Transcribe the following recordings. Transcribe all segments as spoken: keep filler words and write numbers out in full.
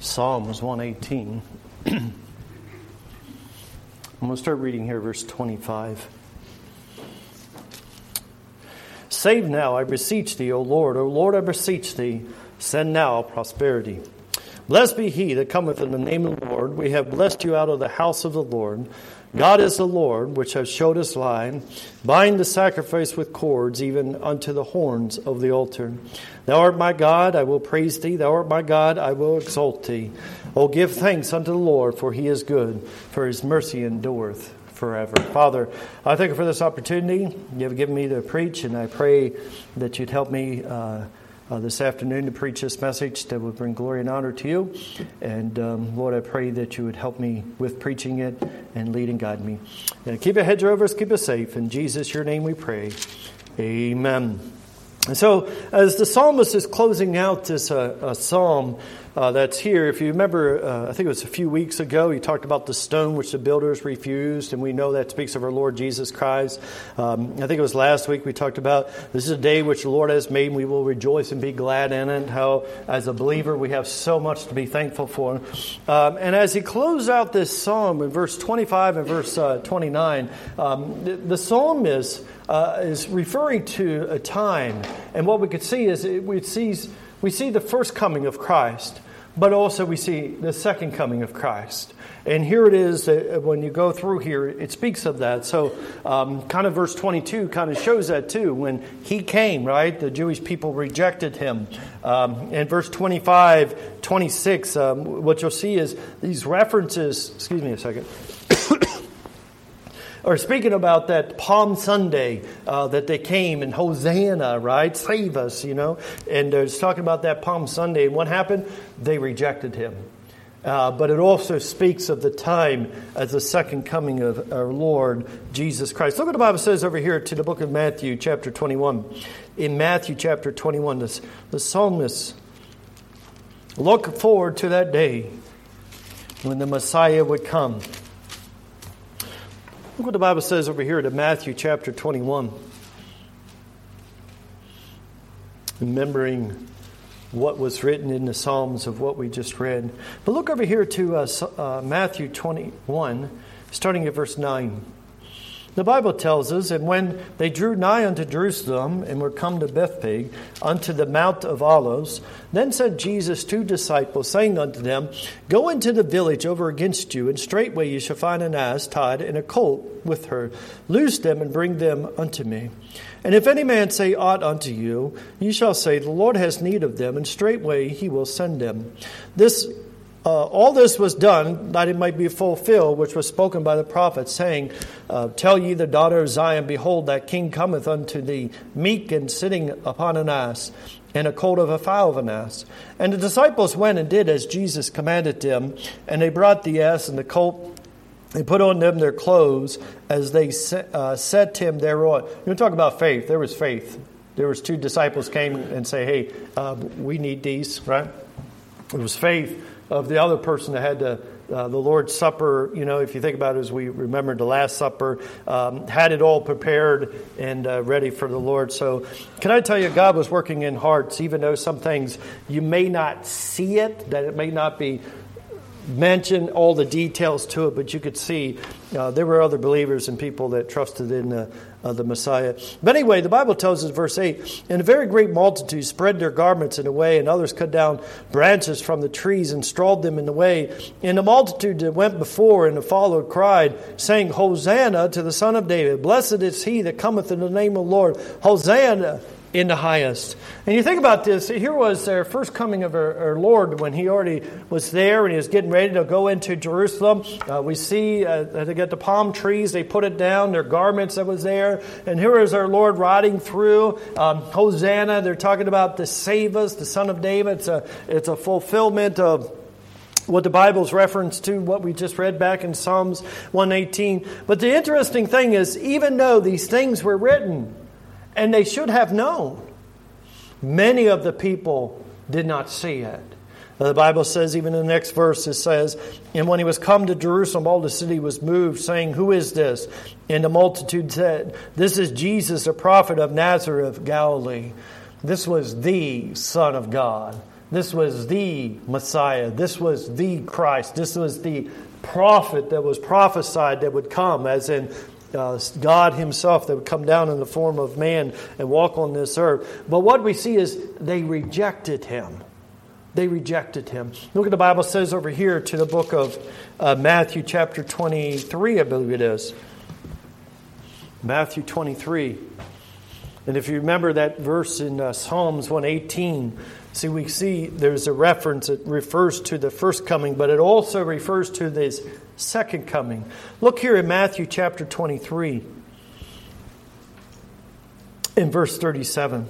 Psalms one eighteen. I'm going to start reading here, verse twenty-five. Save now, I beseech thee, O Lord. O Lord, I beseech thee, send now prosperity. Blessed be he that cometh in the name of the Lord. We have blessed you out of the house of the Lord. God is the Lord, which hath showed us line. Bind the sacrifice with cords, even unto the horns of the altar. Thou art my God, I will praise thee. Thou art my God, I will exalt thee. O give thanks unto the Lord, for he is good, for his mercy endureth forever. Father, I thank you for this opportunity you have given me to preach, and I pray that you'd help me uh, uh, this afternoon to preach this message that would bring glory and honor to you. And um, Lord, I pray that you would help me with preaching it and lead and guide me. And keep a hedge over us, keep us safe. In Jesus, your name we pray. Amen. And so, as the psalmist is closing out this uh, uh, psalm uh, that's here, if you remember, uh, I think it was a few weeks ago, he talked about the stone which the builders refused, and we know that speaks of our Lord Jesus Christ. Um, I think it was last week we talked about this is a day which the Lord has made, and we will rejoice and be glad in it. How, as a believer, we have so much to be thankful for. Um, and as he closed out this psalm in verse twenty-five and verse uh, twenty-nine, um, the, the psalm is uh, is referring to a time. And what we could see is it, we, sees, we see the first coming of Christ, but also we see the second coming of Christ. And here it is, uh, when you go through here, it speaks of that. So um, kind of verse twenty-two kind of shows that too. When he came, right, the Jewish people rejected him. Um, and verse twenty-five, twenty-six, um, what you'll see is these references, excuse me a second, or speaking about that Palm Sunday uh, that they came and Hosanna, right? Save us, you know. And it's talking about that Palm Sunday. And what happened? They rejected him. Uh, but it also speaks of the time as the second coming of our Lord Jesus Christ. Look what the Bible says over here to the book of Matthew, chapter twenty-one. In Matthew, chapter twenty-one, this, the psalmist look forward to that day when the Messiah would come. Look what the Bible says over here to Matthew chapter twenty-one. Remembering what was written in the Psalms of what we just read. But look over here to uh, uh, Matthew twenty-one, starting at verse nine. The Bible tells us, and when they drew nigh unto Jerusalem, and were come to Bethphage, unto the Mount of Olives, then said Jesus to disciples, saying unto them, Go into the village over against you, and straightway you shall find an ass tied, and a colt with her. Loose them, and bring them unto me. And if any man say aught unto you, ye shall say, The Lord has need of them, and straightway he will send them. This Uh, all this was done that it might be fulfilled, which was spoken by the prophet, saying, uh, Tell ye the daughter of Zion, Behold, that king cometh unto thee, meek and sitting upon an ass, and a colt of a foal of an ass. And the disciples went and did as Jesus commanded them, and they brought the ass and the colt. They put on them their clothes as they set, uh, set him thereon. You talk about faith. There was faith. There was two disciples came and say, Hey, uh, we need these, right? It was faith of the other person that had the, uh, the Lord's Supper. You know, if you think about it, as we remembered the Last Supper, um, had it all prepared and uh, ready for the Lord. So can I tell you, God was working in hearts, even though some things you may not see it, that it may not be mentioned, all the details to it, but you could see uh, there were other believers and people that trusted in the, uh, the Messiah. But anyway, the Bible tells us, verse eight, And a very great multitude spread their garments in the way, and others cut down branches from the trees and strawed them in the way. And the multitude that went before and followed cried, saying, Hosanna to the Son of David. Blessed is he that cometh in the name of the Lord. Hosanna in the highest. And you think about this, here was their first coming of our, our Lord when he already was there and he was getting ready to go into Jerusalem. Uh, we see uh, they got the palm trees, they put it down, their garments that was there. And here is our Lord riding through. Um, Hosanna, they're talking about to save us, the Son of David. It's a, it's a fulfillment of what the Bible's reference to, what we just read back in Psalms one eighteen. But the interesting thing is, even though these things were written, and they should have known, many of the people did not see it. The Bible says, even in the next verse, it says, And when he was come to Jerusalem, all the city was moved, saying, Who is this? And the multitude said, This is Jesus, the prophet of Nazareth of Galilee. This was the Son of God. This was the Messiah. This was the Christ. This was the prophet that was prophesied that would come, as in uh, God himself that would come down in the form of man and walk on this earth. But what we see is they rejected him. They rejected him. Look what the Bible says over here to the book of uh, Matthew chapter twenty-three, I believe it is. Matthew twenty-three. And if you remember that verse in uh, Psalms one eighteen, see, we see there's a reference. It refers to the first coming, but it also refers to this second coming. Look here in Matthew chapter twenty-three, in verse thirty-seven.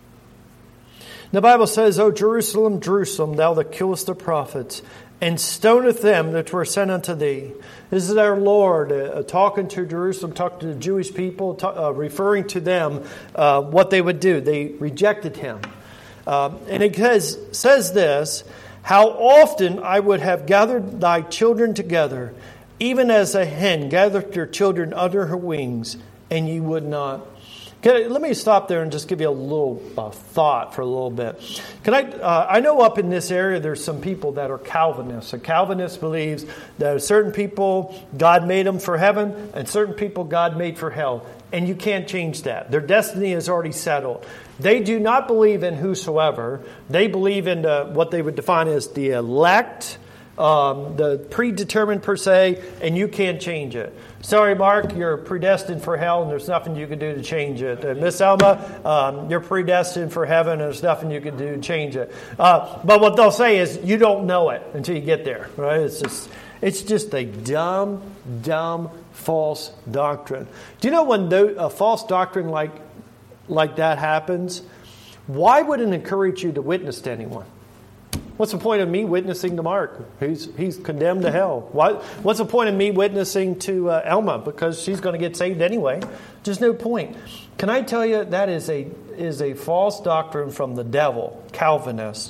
The Bible says, O Jerusalem, Jerusalem, thou that killest the prophets, and stoneth them that were sent unto thee. This is our Lord uh, talking to Jerusalem, talking to the Jewish people, ta- uh, referring to them uh, what they would do. They rejected him. Um, and it has, says this, how often I would have gathered thy children together, even as a hen gathereth her children under her wings, and ye would not. Can I, let me stop there and just give you a little uh, thought for a little bit. Can I? Uh, I know up in this area there's some people that are Calvinists. A Calvinist believes that certain people God made them for heaven, and certain people God made for hell, and you can't change that. Their destiny is already settled. They do not believe in whosoever. They believe in the, what they would define as the elect, um, the predetermined per se, and you can't change it. Sorry, Mark, you're predestined for hell, and there's nothing you can do to change it. Uh, Miss Elma, um, you're predestined for heaven, and there's nothing you can do to change it. Uh, but what they'll say is, you don't know it until you get there, right? It's just, it's just a dumb, dumb, false doctrine. Do you know when a false doctrine like like that happens, why would it encourage you to witness to anyone? What's the point of me witnessing to Mark? He's he's condemned to hell. Why, what's the point of me witnessing to uh, Elma? Because she's going to get saved anyway. Just no point. Can I tell you that is a is a false doctrine from the devil, Calvinists.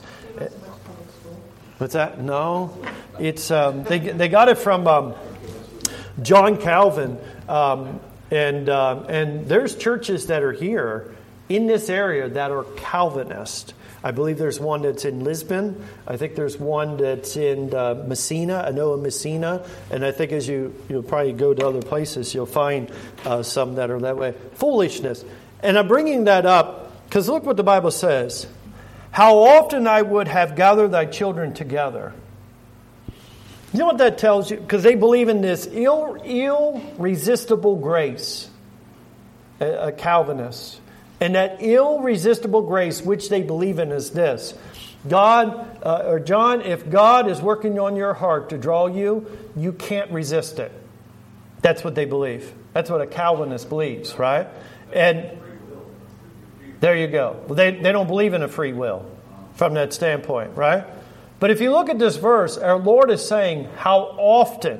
What's that? No, it's um, they they got it from um, John Calvin, um, and um, and there's churches that are here in this area that are Calvinist. I believe there's one that's in Lisbon. I think there's one that's in uh, Messina. I know of Messina. And I think as you you'll probably go to other places, you'll find uh, some that are that way. Foolishness. And I'm bringing that up because look what the Bible says. How often I would have gathered thy children together. You know what that tells you? Because they believe in this ill, irresistible grace. A, a Calvinist. And that irresistible grace which they believe in is this. God, uh, or John, if God is working on your heart to draw you, you can't resist it. That's what they believe. That's what a Calvinist believes, right? And there you go. Well, they, they don't believe in a free will from that standpoint, right? But if you look at this verse, our Lord is saying, how often?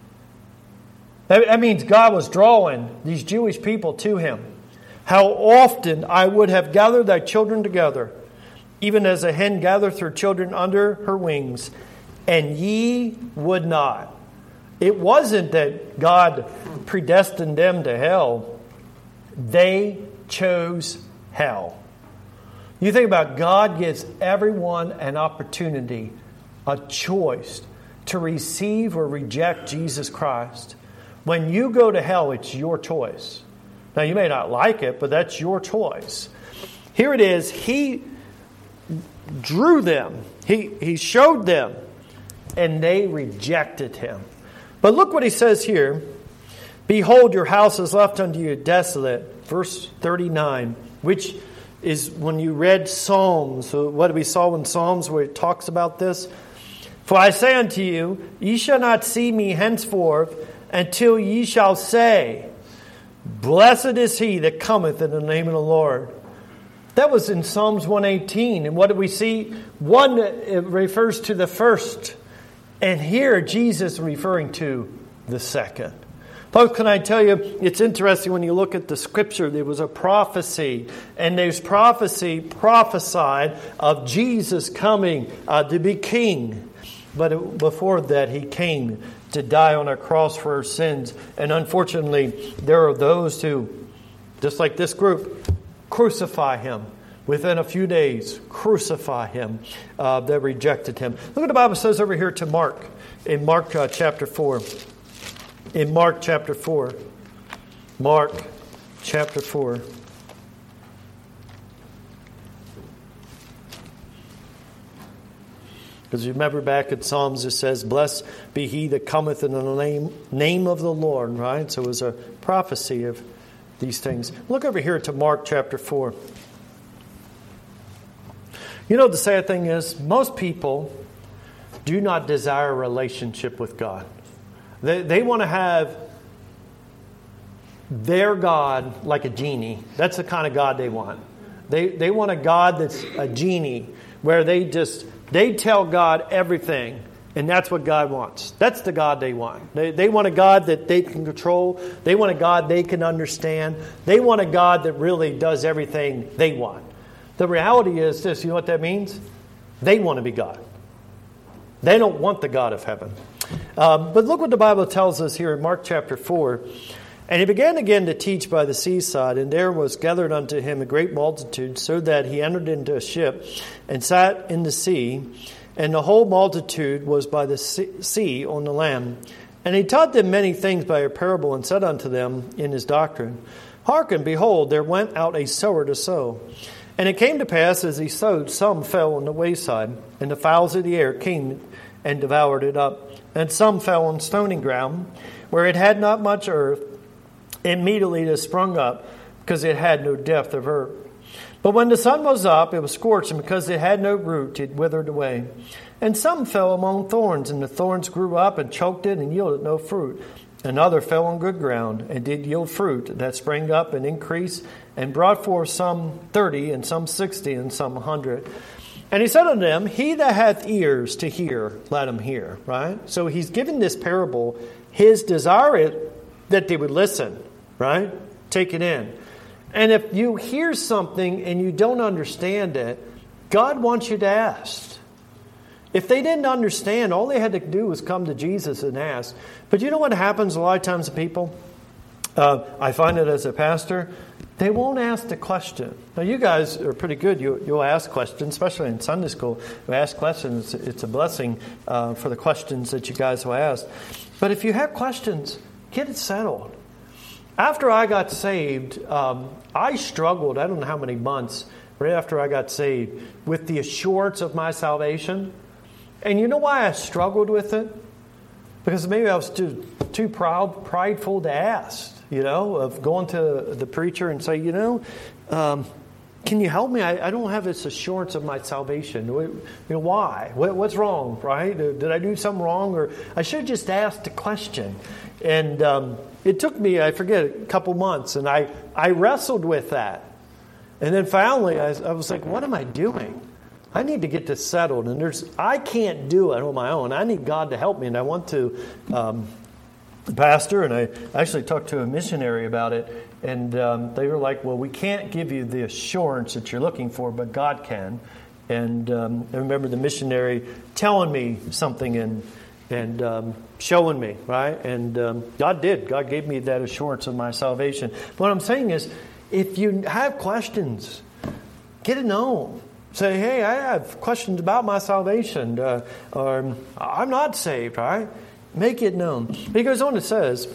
That, that means God was drawing these Jewish people to Him. How often I would have gathered thy children together, even as a hen gathereth her children under her wings, and ye would not. It wasn't that God predestined them to hell. They chose hell. You think about God gives everyone an opportunity, a choice to receive or reject Jesus Christ. When you go to hell, it's your choice. Now, you may not like it, but that's your choice. Here it is. He drew them. He, he showed them. And they rejected Him. But look what He says here. Behold, your house is left unto you desolate. Verse thirty-nine, which is when you read Psalms. So what we saw in Psalms where it talks about this. For I say unto you, ye shall not see me henceforth until ye shall say, blessed is he that cometh in the name of the Lord. That was in Psalms one eighteen. And what do we see? One, it refers to the first. And here Jesus referring to the second. Folks, can I tell you, it's interesting when you look at the Scripture, there was a prophecy. And there's prophecy prophesied of Jesus coming uh, to be king. But it, before that, He came to die on a cross for our sins. And unfortunately, there are those who, just like this group, crucify Him. Within a few days, crucify him. Uh, they rejected him. Look what the Bible says over here to Mark, in Mark uh, chapter four. In Mark chapter four. Mark chapter four. Because you remember back in Psalms it says, blessed be he that cometh in the name, name of the Lord, right? So it was a prophecy of these things. Look over here to Mark chapter four. You know, the sad thing is, most people do not desire a relationship with God. They, they want to have their God like a genie. That's the kind of God they want. They, they want a God that's a genie, where they just, they tell God everything, and that's what God wants. That's the God they want. They, they want a God that they can control. They want a God they can understand. They want a God that really does everything they want. The reality is this, you know what that means? They want to be God. They don't want the God of heaven. Um, but look what the Bible tells us here in Mark chapter four. And he began again to teach by the seaside, and there was gathered unto him a great multitude, so that he entered into a ship and sat in the sea, and the whole multitude was by the sea on the land. And he taught them many things by a parable, and said unto them in his doctrine, Hearken, behold, there went out a sower to sow. And it came to pass, as he sowed, some fell on the wayside, and the fowls of the air came and devoured it up. And some fell on stony ground, where it had not much earth. Immediately it sprung up, because it had no depth of earth. But when the sun was up, it was scorched, and because it had no root, it withered away. And some fell among thorns, and the thorns grew up and choked it, and yielded no fruit. Another fell on good ground, and did yield fruit, that sprang up and increased, and brought forth some thirty, and some sixty, and some a hundred. And he said unto them, He that hath ears to hear, let him hear. Right? So he's given this parable. His desire is that they would listen. Right? Take it in. And if you hear something and you don't understand it, God wants you to ask. If they didn't understand, all they had to do was come to Jesus and ask. But you know what happens a lot of times to people? Uh, I find it as a pastor, they won't ask the question. Now, you guys are pretty good. You, you'll ask questions, especially in Sunday school. You ask questions. It's a blessing uh, for the questions that you guys will ask. But if you have questions, get it settled. After I got saved, um, I struggled, I don't know how many months, right after I got saved, with the assurance of my salvation. And you know why I struggled with it? Because maybe I was too too proud, prideful to ask, you know, of going to the preacher and say, you know, um, can you help me? I, I don't have this assurance of my salvation. You know, why? What, what's wrong, right? Did I do something wrong? Or I should have just asked a question. And um, it took me, I forget, a couple months. And I, I wrestled with that. And then finally, I, I was like, what am I doing? I need to get this settled. And there's, I can't do it on my own. I need God to help me. And I went to um, the pastor, and I actually talked to a missionary about it. And um, they were like, well, we can't give you the assurance that you're looking for, but God can. And um, I remember the missionary telling me something and and um, showing me, right? And um, God did. God gave me that assurance of my salvation. But what I'm saying is, if you have questions, get it known. Say, hey, I have questions about my salvation. Uh, or I'm not saved, right? Make it known. He goes on and says,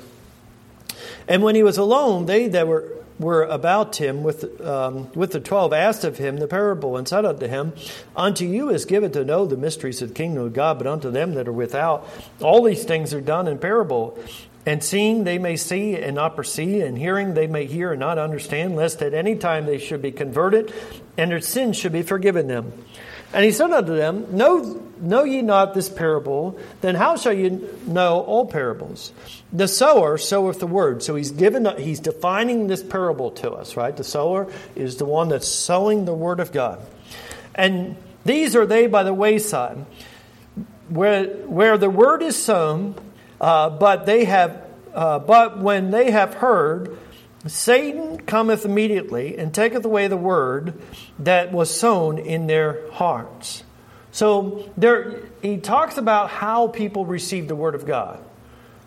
and when he was alone, they that were, were about him with um, with the twelve asked of him the parable, and said unto him, Unto you is given to know the mysteries of the kingdom of God, but unto them that are without, all these things are done in parable. And seeing they may see and not perceive, and hearing they may hear and not understand, lest at any time they should be converted, and their sins should be forgiven them. And he said unto them, Know, know ye not this parable? Then how shall you know all parables? The sower soweth the word. So he's given, he's defining this parable to us, right? The sower is the one that's sowing the word of God. And these are they by the wayside, where where the word is sown. Uh, but they have, uh, but when they have heard, Satan cometh immediately and taketh away the word that was sown in their hearts. So there, he talks about how people receive the word of God.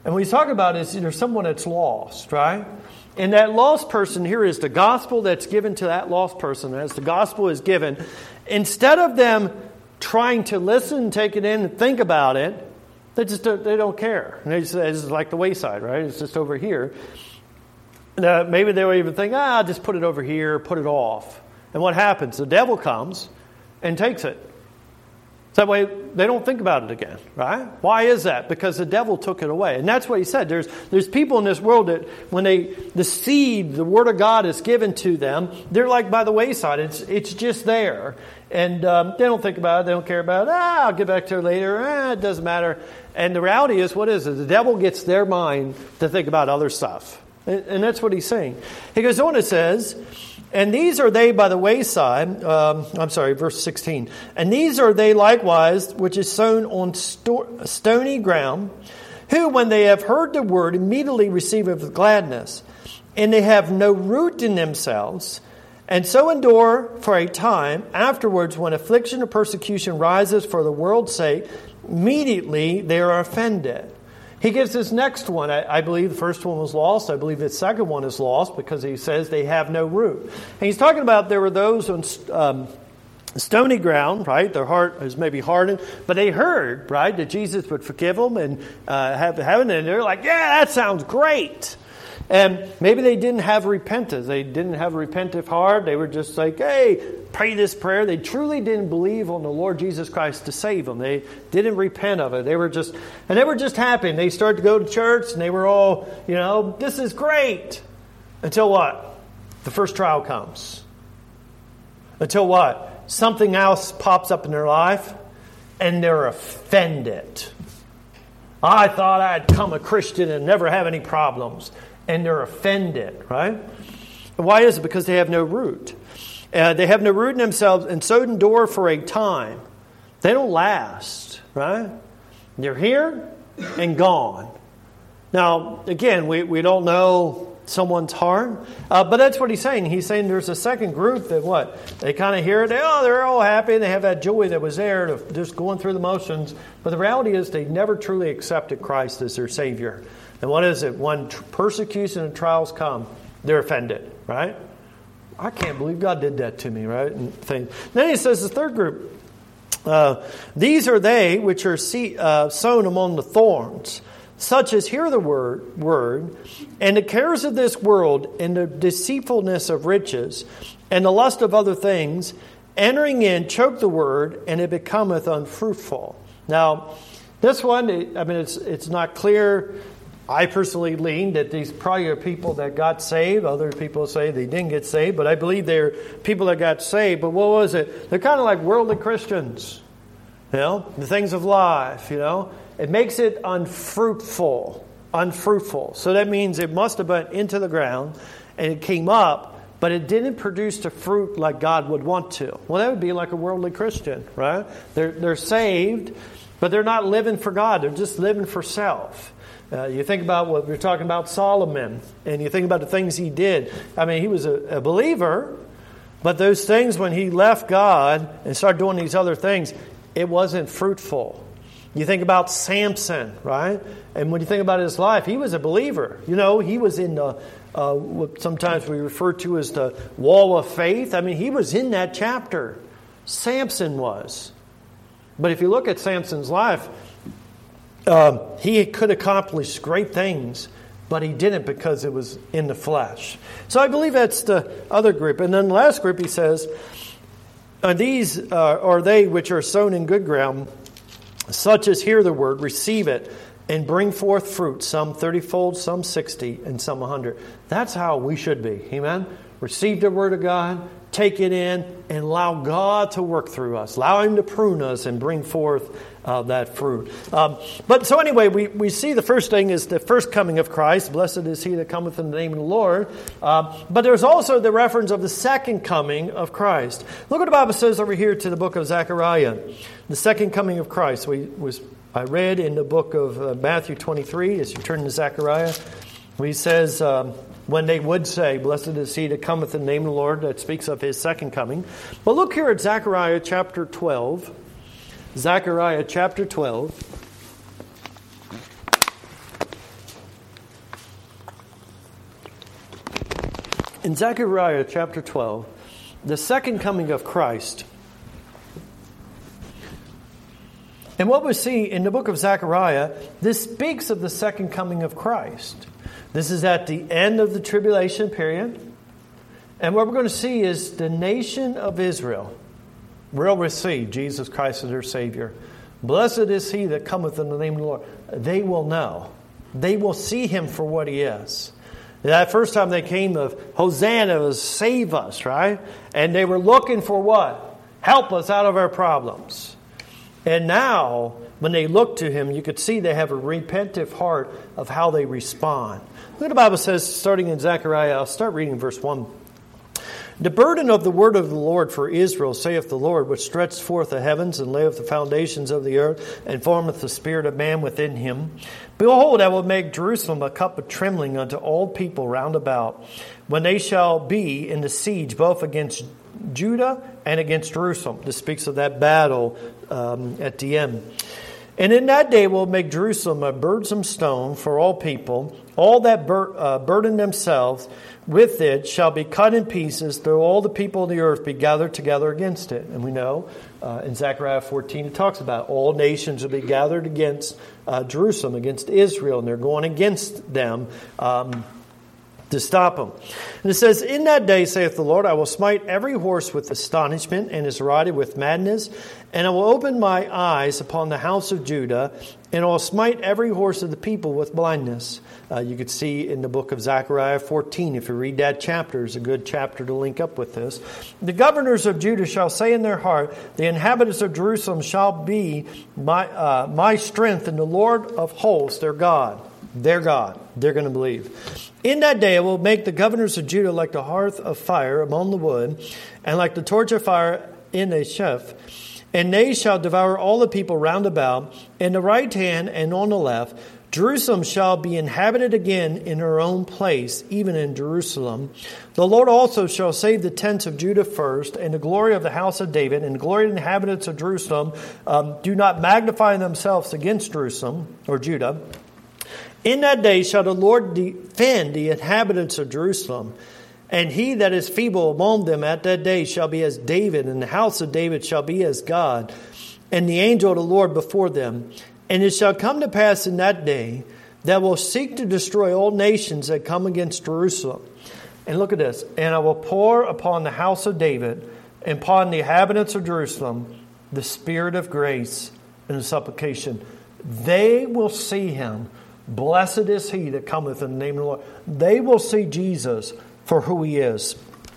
And what he's talking about is there's someone that's lost, right? And that lost person here is the gospel that's given to that lost person. As the gospel is given, instead of them trying to listen, take it in, and think about it, they just don't, they don't care. And they just, it's like the wayside, right? It's just over here. And, uh, maybe they will even think, ah, I'll just put it over here, put it off. And what happens? The devil comes and takes it. So that way they don't think about it again, right? Why is that? Because the devil took it away. And that's what he said. There's there's people in this world that when they the seed, the word of God is given to them, they're like by the wayside. It's it's just there. And um, they don't think about it. They don't care about it. Ah, I'll get back to it later. Ah, it doesn't matter. And the reality is, what is it? The devil gets their mind to think about other stuff. And, and that's what he's saying. He goes on and says, and these are they by the wayside, um, I'm sorry, verse sixteen. And these are they likewise, which is sown on sto- stony ground, who when they have heard the word immediately receive it with gladness. And they have no root in themselves, and so endure for a time. Afterwards, when affliction or persecution rises for the world's sake, immediately they are offended. He gives this next one. I, I believe the first one was lost. I believe the second one is lost because he says they have no root. And he's talking about there were those on um, stony ground, right? Their heart is maybe hardened. But they heard, right, that Jesus would forgive them and uh, have heaven. And they're like, yeah, that sounds great. And maybe they didn't have repentance. They didn't have a repentant heart. They were just like, hey, pray this prayer. They truly didn't believe on the Lord Jesus Christ to save them. They didn't repent of it. They were just, and they were just happy. And they started to go to church and they were all, you know, this is great. Until what? The first trial comes. Until what? Something else pops up in their life and they're offended. I thought I'd become a Christian and never have any problems. And they're offended, right? And why is it? Because they have no root. Uh, they have no root in themselves and so endure for a time. They don't last, right? They're here and gone. Now, again, we, we don't know someone's heart, uh, but that's what he's saying. He's saying there's a second group that what? They kind of hear it, they, oh, they're all happy, and they have that joy that was there, to just going through the motions. But the reality is they never truly accepted Christ as their Savior. And what is it? When persecution and trials come, they're offended, right? I can't believe God did that to me, right? And things. Then he says the third group, uh, these are they which are see, uh, sown among the thorns, such as hear the word, word, and the cares of this world, and the deceitfulness of riches, and the lust of other things, entering in, choke the word, and it becometh unfruitful. Now, this one, I mean, it's it's not clear. I personally lean that these probably are people that got saved. Other people say they didn't get saved, but I believe they're people that got saved. But what was it? They're kind of like worldly Christians. You know, the things of life, you know. It makes it unfruitful. Unfruitful. So that means it must have been into the ground and it came up, but it didn't produce the fruit like God would want to. Well, that would be like a worldly Christian, right? They're, they're saved, but they're not living for God. They're just living for self. Uh, you think about what we were talking about Solomon, and you think about the things he did. I mean, he was a, a believer, but those things when he left God and started doing these other things, it wasn't fruitful. You think about Samson, right? And when you think about his life, he was a believer. You know, he was in the, uh, what sometimes we refer to as the wall of faith. I mean, he was in that chapter. Samson was. But if you look at Samson's life, Um, he could accomplish great things, but he didn't because it was in the flesh. So I believe that's the other group. And then the last group, he says, and these uh, are they which are sown in good ground, such as hear the word, receive it, and bring forth fruit, some thirty-fold, some sixty, and some a hundred. That's how we should be. Amen? Receive the word of God, take it in, and allow God to work through us. Allow Him to prune us and bring forth uh, that fruit. Um, but so anyway, we, we see the first thing is the first coming of Christ. Blessed is he that cometh in the name of the Lord. Uh, but there's also the reference of the second coming of Christ. Look what the Bible says over here to the book of Zechariah. The second coming of Christ. We was I read in the book of uh, Matthew twenty-three, as you turn to Zechariah, where he says, um, when they would say, blessed is he that cometh in the name of the Lord, that speaks of his second coming. But look here at Zechariah chapter twelve. Zechariah chapter twelve. In Zechariah chapter twelve, the second coming of Christ. And what we see in the book of Zechariah, this speaks of the second coming of Christ. This is at the end of the tribulation period. And what we're going to see is the nation of Israel will receive Jesus Christ as their Savior. Blessed is he that cometh in the name of the Lord. They will know. They will see him for what he is. That first time they came of Hosanna was save us, right? And they were looking for what? Help us out of our problems. And now, when they look to him, you could see they have a repentive heart of how they respond. Look what the Bible says, starting in Zechariah. I'll start reading verse one. The burden of the word of the Lord for Israel, saith the Lord, which stretched forth the heavens and layeth the foundations of the earth, and formeth the spirit of man within him. Behold, I will make Jerusalem a cup of trembling unto all people round about, when they shall be in the siege both against Judah and against Jerusalem. This speaks of that battle um, at the end. And in that day will make Jerusalem a burdensome stone for all people. All that bur- uh, burden themselves with it shall be cut in pieces, though all the people of the earth be gathered together against it. And we know uh, in Zechariah fourteen it talks about all nations will be gathered against uh, Jerusalem, against Israel, and they're going against them um, to stop them. And it says, in that day, saith the Lord, I will smite every horse with astonishment, and his rider with madness, and I will open my eyes upon the house of Judah, and I will smite every horse of the people with blindness. Uh, you could see in the book of Zechariah fourteen, if you read that chapter, it's a good chapter to link up with this. The governors of Judah shall say in their heart, the inhabitants of Jerusalem shall be my, uh, my strength, and the Lord of hosts, their God. Their God. They're going to believe. In that day I will make the governors of Judah like the hearth of fire among the wood, and like the torch of fire in a sheaf. And they shall devour all the people round about, in the right hand and on the left. Jerusalem shall be inhabited again in her own place, even in Jerusalem. The Lord also shall save the tents of Judah first, and the glory of the house of David, and the glory of the inhabitants of Jerusalem um, do not magnify themselves against Jerusalem or Judah. In that day shall the Lord defend the inhabitants of Jerusalem, and he that is feeble among them at that day shall be as David, and the house of David shall be as God, and the angel of the Lord before them. And it shall come to pass in that day that will seek to destroy all nations that come against Jerusalem. And look at this. And I will pour upon the house of David and upon the inhabitants of Jerusalem the spirit of grace and of supplication. They will see him. Blessed is he that cometh in the name of the Lord. They will see Jesus for who he is.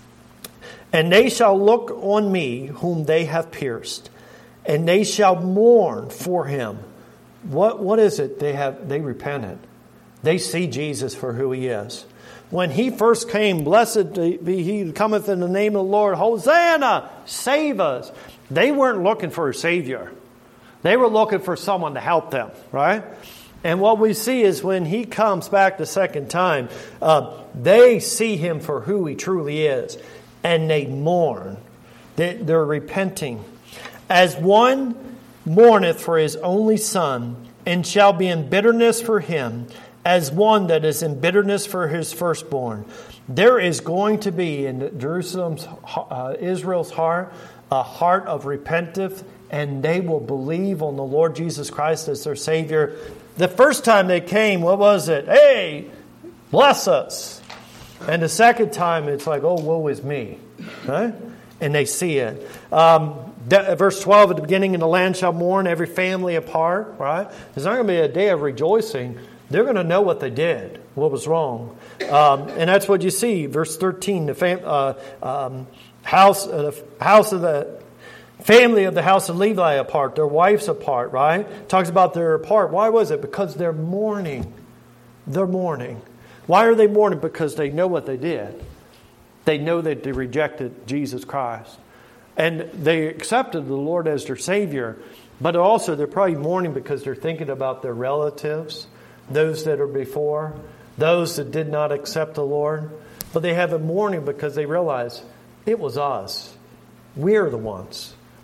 And they shall look on me whom they have pierced, and they shall mourn for him. What what is it? They have they repented. They see Jesus for who he is. When he first came, blessed be he that cometh in the name of the Lord. Hosanna, save us. They weren't looking for a savior. They were looking for someone to help them, right? And what we see is when he comes back the second time, uh, they see him for who he truly is. And they mourn. They, they're repenting. As one mourneth for his only son, and shall be in bitterness for him, as one that is in bitterness for his firstborn. There is going to be in Jerusalem's, uh, Israel's heart, a heart of repentance, and they will believe on the Lord Jesus Christ as their Savior. The first time they came, what was it? Hey, bless us. And the second time, it's like, oh, woe is me. Right? And they see it. Um, verse twelve, at the beginning, and the land shall mourn, every family apart. Right? There's not going to be a day of rejoicing. They're going to know what they did, what was wrong. Um, and that's what you see. Verse thirteen, the fam- uh, um, house, uh, the house of the family of the house of Levi apart, their wives apart, right? Talks about they're apart. Why was it? Because they're mourning. They're mourning. Why are they mourning? Because they know what they did. They know that they rejected Jesus Christ. And they accepted the Lord as their Savior. But also they're probably mourning because they're thinking about their relatives, those that are before, those that did not accept the Lord. But they have a mourning because they realize it was us. We're the ones.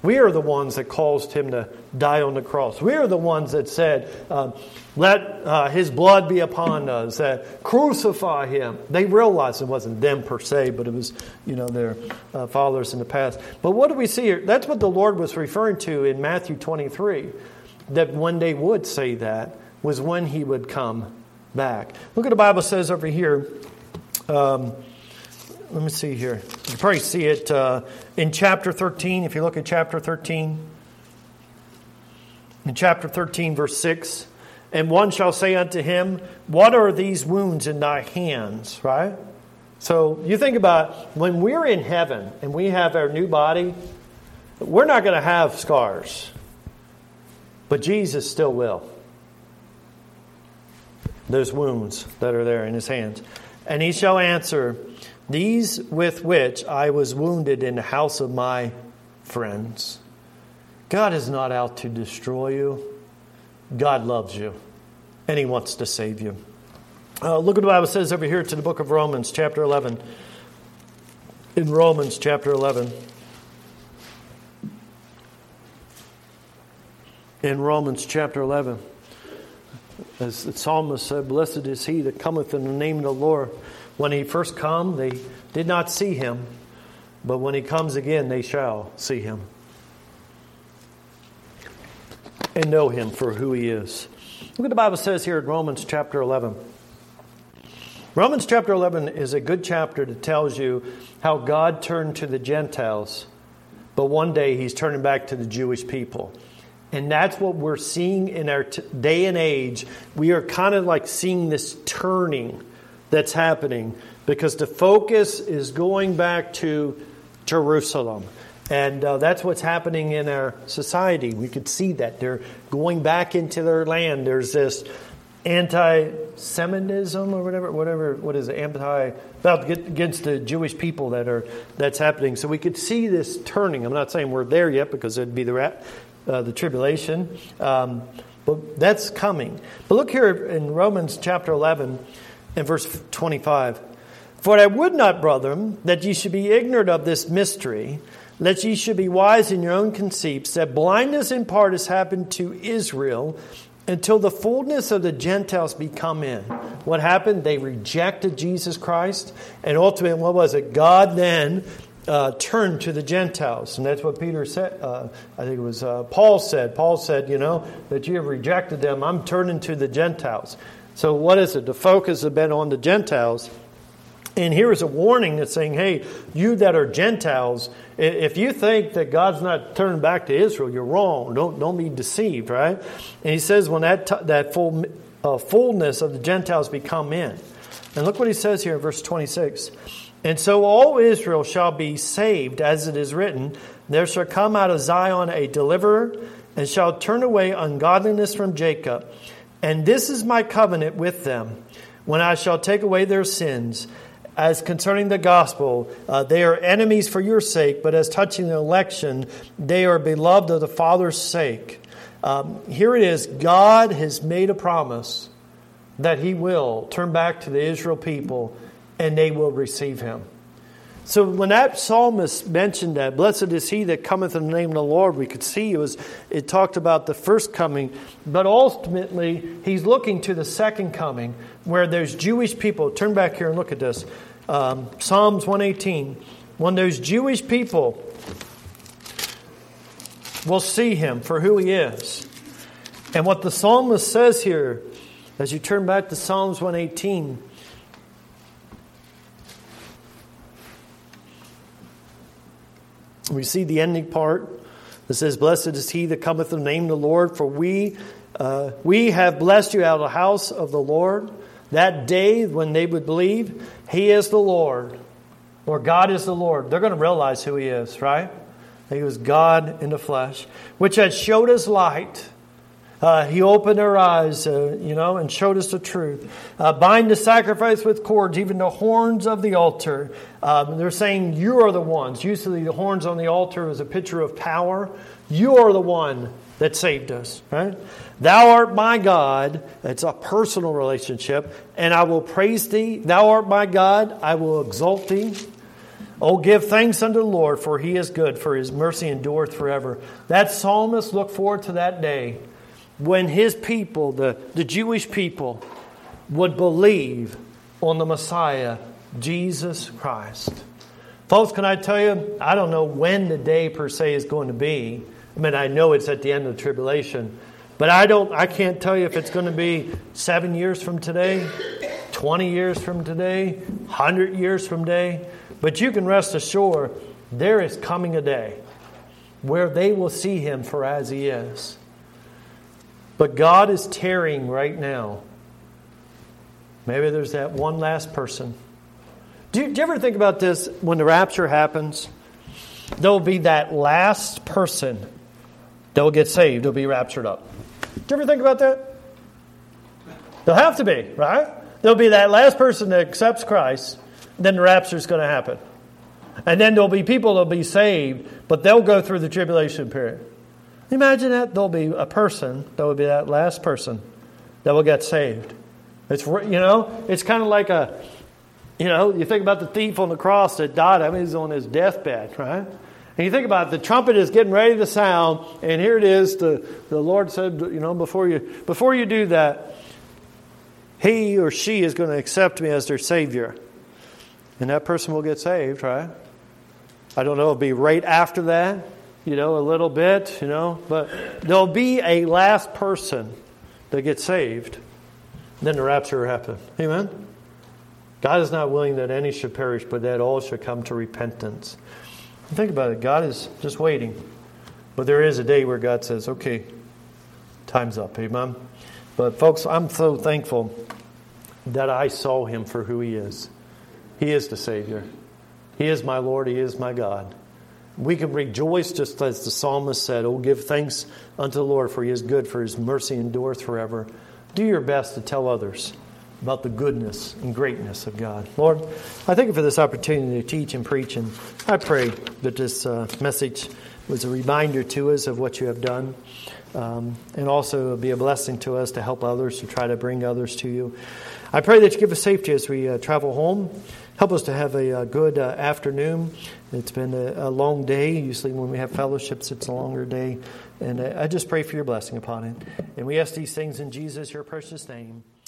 We are the ones that caused him to die on the cross. We are the ones that said, uh, let uh, his blood be upon us, that crucify him. They realized it wasn't them per se, but it was, you know, their uh, fathers in the past. But what do we see here? That's what the Lord was referring to in Matthew twenty-three, that when they would say that was when he would come back. Look what the Bible says over here. Um, let me see here. You can probably see it uh, in chapter thirteen. If you look at chapter thirteen. In chapter thirteen, verse six. And one shall say unto him, what are these wounds in thy hands? Right? So you think about when we're in heaven and we have our new body, we're not going to have scars. But Jesus still will. Those wounds that are there in his hands. And he shall answer, these with which I was wounded in the house of my friends. God is not out to destroy you. God loves you. And he wants to save you. Uh, look what the Bible says over here to the book of Romans, chapter eleven. In Romans, chapter eleven. In Romans, chapter eleven. As the psalmist said, blessed is he that cometh in the name of the Lord. When he first come, they did not see him. But when he comes again, they shall see him. And know him for who he is. Look what the Bible says here in Romans chapter eleven. Romans chapter eleven is a good chapter that tells you how God turned to the Gentiles, but one day he's turning back to the Jewish people. And that's what we're seeing in our t- day and age. We are kind of like seeing this turning that's happening because the focus is going back to Jerusalem. And uh, that's what's happening in our society. We could see that. They're going back into their land. There's this anti-Semitism or whatever, whatever, what is it, anti, about against the Jewish people that are, that's happening. So we could see this turning. I'm not saying we're there yet because it'd be the, uh, the tribulation. Um, but that's coming. But look here in Romans chapter eleven and verse twenty-five. For I would not, brethren, that ye should be ignorant of this mystery, lest ye should be wise in your own conceits, that blindness in part has happened to Israel until the fullness of the Gentiles be come in. What happened? They rejected Jesus Christ. And ultimately, what was it? God then uh, turned to the Gentiles. And that's what Peter said. Uh, I think it was uh, Paul said. Paul said, you know, that you have rejected them. I'm turning to the Gentiles. So what is it? The focus has been on the Gentiles. And here is a warning that's saying, hey, you that are Gentiles, if you think that God's not turning back to Israel, you're wrong. Don't don't be deceived, right? And he says when that t- that full uh, fullness of the Gentiles be come in. And look what he says here in verse twenty-six. And so all Israel shall be saved, as it is written, there shall come out of Zion a deliverer, and shall turn away ungodliness from Jacob. And this is my covenant with them, when I shall take away their sins. As concerning the gospel, uh, they are enemies for your sake, but as touching the election, they are beloved of the Father's sake. Um, here it is. God has made a promise that he will turn back to the Israel people and they will receive him. So when that psalmist mentioned that, blessed is he that cometh in the name of the Lord, we could see it was it talked about the first coming, but ultimately he's looking to the second coming where there's Jewish people. Turn back here and look at this. Um, Psalms one eighteen. When those Jewish people will see him for who he is. And what the psalmist says here, as you turn back to Psalms one eighteen, we see the ending part that says, blessed is he that cometh in the name of the Lord, for we uh, we have blessed you out of the house of the Lord. That day when they would believe, he is the Lord, or God is the Lord. They're going to realize who he is, right? He was God in the flesh, which had showed us light. Uh, he opened our eyes, uh, you know, and showed us the truth. Uh, bind the sacrifice with cords, even the horns of the altar. Um, they're saying, you are the ones. Usually the horns on the altar is a picture of power. You are the one that saved us, right? Thou art my God. It's a personal relationship. And I will praise thee. Thou art my God. I will exalt thee. Oh, give thanks unto the Lord, for He is good, for His mercy endureth forever. That psalmist looked forward to that day when his people, the, the Jewish people, would believe on the Messiah, Jesus Christ. Folks, can I tell you, I don't know when the day per se is going to be. I mean, I know it's at the end of the tribulation, but I don't. I can't tell you if it's going to be seven years from today, twenty years from today, one hundred years from today. But you can rest assured there is coming a day where they will see Him for as He is. But God is tarrying right now. Maybe there's that one last person. Do you, do you ever think about this? When the rapture happens, there will be that last person that will get saved, will be raptured up. Do you ever think about that? There'll have to be, right? There'll be that last person that accepts Christ, then the rapture is going to happen. And then there'll be people that will be saved, but they'll go through the tribulation period. Imagine that there'll be a person that will be that last person that will get saved. It's, you know, it's kind of like a, you know, you think about the thief on the cross that died. I mean, he's on his deathbed, right? And you think about it, the trumpet is getting ready to sound, and here it is. The, the Lord said, you know, before you before you do that, he or she is going to accept me as their Savior. And that person will get saved, right? I don't know, it'll be right after that, you know, a little bit, you know. But there'll be a last person that gets saved. Then the rapture will happen. Amen? God is not willing that any should perish, but that all should come to repentance. Think about it. God is just waiting. But there is a day where God says, okay, time's up. Amen? But folks, I'm so thankful that I saw Him for who He is. He is the Savior. He is my Lord. He is my God. We can rejoice just as the psalmist said, oh, give thanks unto the Lord, for He is good, for His mercy endureth forever. Do your best to tell others about the goodness and greatness of God. Lord, I thank You for this opportunity to teach and preach, and I pray that this uh, message was a reminder to us of what You have done, um, and also be a blessing to us to help others, to try to bring others to You. I pray that You give us safety as we uh, travel home. Help us to have a, a good uh, afternoon. It's been a, a long day. Usually when we have fellowships, it's a longer day. And I, I just pray for Your blessing upon it. And we ask these things in Jesus, Your precious name.